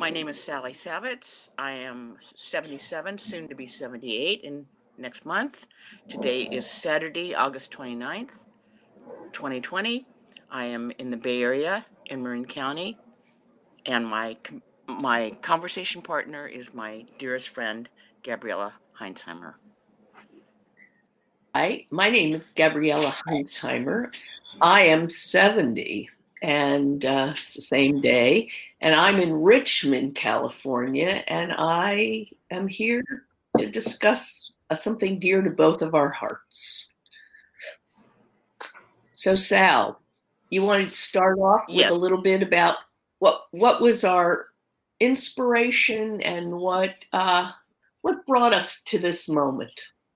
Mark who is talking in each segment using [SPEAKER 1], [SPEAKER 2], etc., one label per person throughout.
[SPEAKER 1] My name is Sally Savitz. I am 77, soon to be 78 in next month. Today is Saturday, August 29th, 2020. I am in the Bay Area in Marin County, and my conversation partner is my dearest friend, Gabriella Heinzheimer.
[SPEAKER 2] Hi, my name is Gabriella Heinzheimer. I am 70, and it's the same day, and I'm in Richmond, California, and I am here to discuss something dear to both of our hearts. So, Sal, you wanted to start off with
[SPEAKER 1] Yes.
[SPEAKER 2] a little bit about what was our inspiration and what brought us to this moment.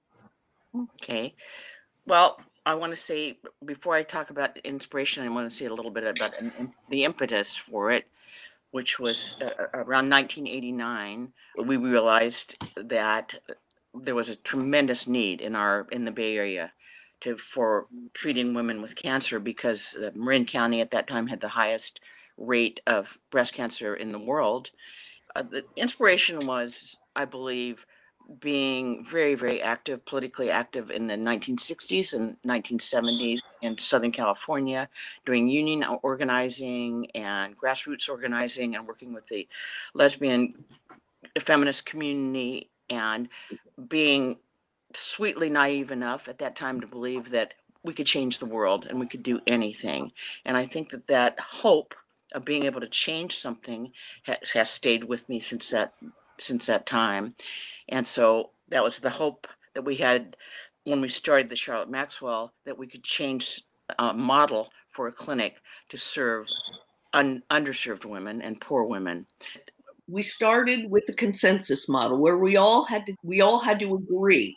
[SPEAKER 1] Okay. Well, I want to say, before I talk about inspiration, I want to say a little bit about the impetus for it, which was around 1989. We realized that there was a tremendous need in the Bay Area for treating women with cancer, because Marin County at that time had the highest rate of breast cancer in the world. The inspiration was, I believe, being very, very active, politically active in the 1960s and 1970s in Southern California, doing union organizing and grassroots organizing and working with the lesbian feminist community, and being sweetly naive enough at that time to believe that we could change the world and we could do anything. And I think that hope of being able to change something has stayed with me since that time. And so that was the hope that we had when we started the Charlotte Maxwell, that we could change a model for a clinic to serve underserved women and poor women.
[SPEAKER 2] We started with the consensus model where we all had to agree.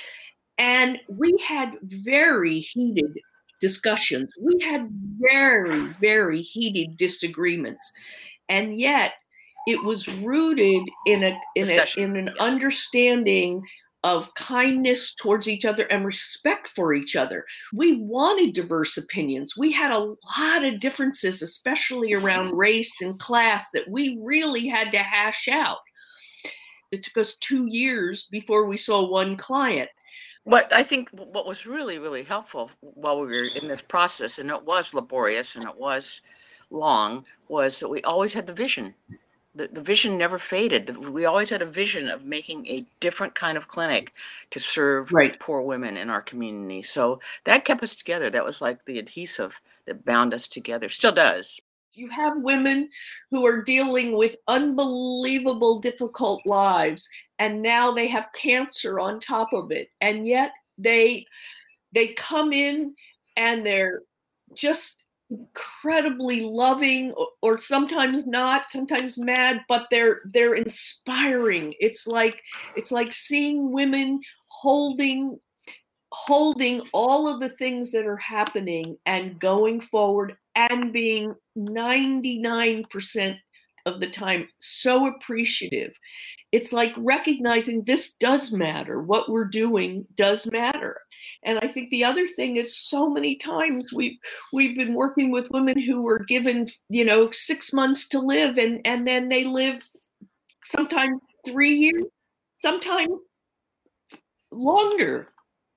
[SPEAKER 2] And we had very heated discussions. We had very, very heated disagreements. And yet it was rooted in an understanding of kindness towards each other and respect for each other. We wanted diverse opinions. We had a lot of differences, especially around race and class, that we really had to hash out. It took us 2 years before we saw one client.
[SPEAKER 1] But I think what was really, really helpful while we were in this process, and it was laborious and it was long, was that we always had the vision. The vision never faded. We always had a vision of making a different kind of clinic to serve poor women in our community. So that kept us together. That was like the adhesive that bound us together. Still does.
[SPEAKER 2] You have women who are dealing with unbelievable, difficult lives, and now they have cancer on top of it. And yet they come in and they're just incredibly loving, or sometimes not, sometimes mad, but they're inspiring. It's like seeing women holding all of the things that are happening and going forward and being 99% of the time so appreciative. It's like recognizing this does matter. What we're doing does matter. And I think the other thing is, so many times we've been working with women who were given, 6 months to live, and then they live sometimes 3 years, sometimes longer.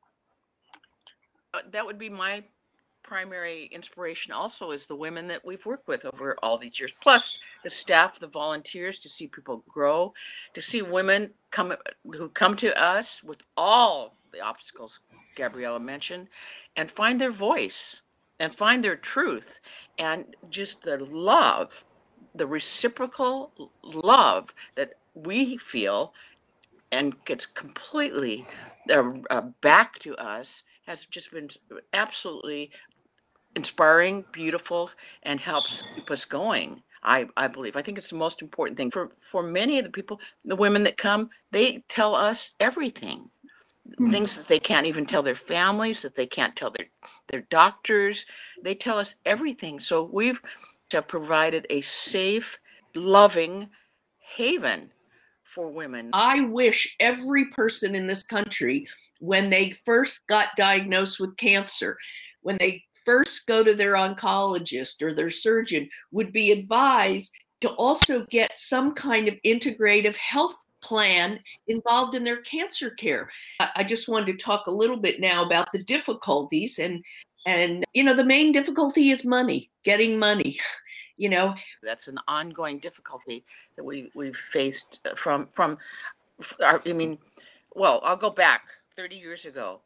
[SPEAKER 1] That would be my primary inspiration also, is the women that we've worked with over all these years, plus the staff, the volunteers, to see people grow, to see women who come to us with all the obstacles Gabriella mentioned, and find their voice and find their truth, and just the love, the reciprocal love that we feel and gets completely back to us, has just been absolutely inspiring, beautiful, and helps keep us going. I believe. I think it's the most important thing for many of the people, the women that come. They tell us everything, things that they can't even tell their families, that they can't tell their doctors. They tell us everything. So we've provided a safe, loving haven for women.
[SPEAKER 2] I wish every person in this country, when they first got diagnosed with cancer, when they first go to their oncologist or their surgeon, would be advised to also get some kind of integrative health plan involved in their cancer care. I just wanted to talk a little bit now about the difficulties, and the main difficulty is money, getting money.
[SPEAKER 1] That's an ongoing difficulty that we've faced from well, I'll go back 30 years ago.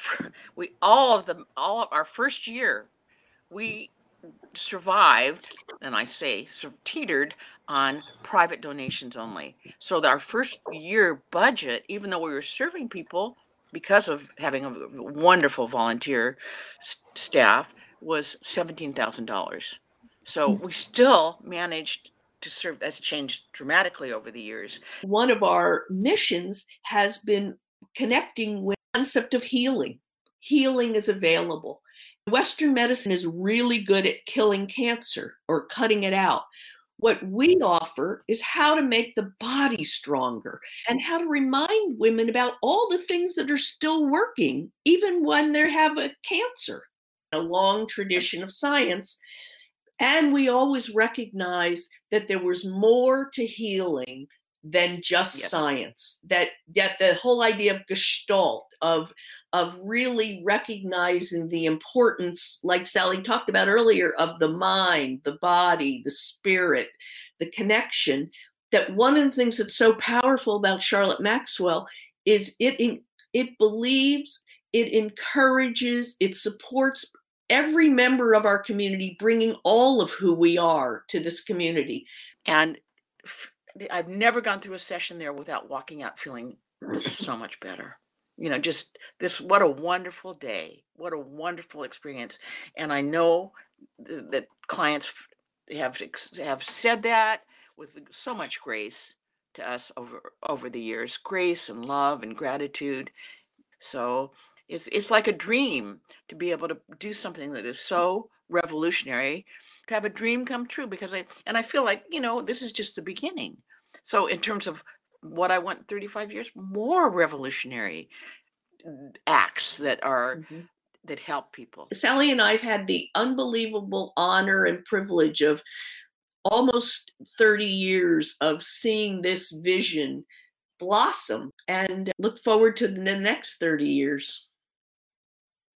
[SPEAKER 1] All of our first year, we survived, and I say teetered on private donations only. So our first year budget, even though we were serving people because of having a wonderful volunteer staff, was $17,000. So we still managed to serve. That's changed dramatically over the years.
[SPEAKER 2] One of our missions has been connecting with the concept of healing. Healing is available. Western medicine is really good at killing cancer or cutting it out. What we offer is how to make the body stronger and how to remind women about all the things that are still working, even when they have a cancer. A long tradition of science. And we always recognize that there was more to healing than just science. That the whole idea of Gestalt, of really recognizing the importance, like Sally talked about earlier, of the mind, the body, the spirit, the connection. That one of the things that's so powerful about Charlotte Maxwell is it believes, it encourages, it supports every member of our community, bringing all of who we are to this community.
[SPEAKER 1] And I've never gone through a session there without walking out feeling so much better. Just this, what a wonderful day, what a wonderful experience. And I know that clients have said that with so much grace to us over the years, grace and love and gratitude. So it's like a dream to be able to do something that is so revolutionary, to have a dream come true, because I feel like, this is just the beginning. So in terms of what I want 35 years, more revolutionary acts that help people.
[SPEAKER 2] Sally and I've had the unbelievable honor and privilege of almost 30 years of seeing this vision blossom, and look forward to the next 30 years.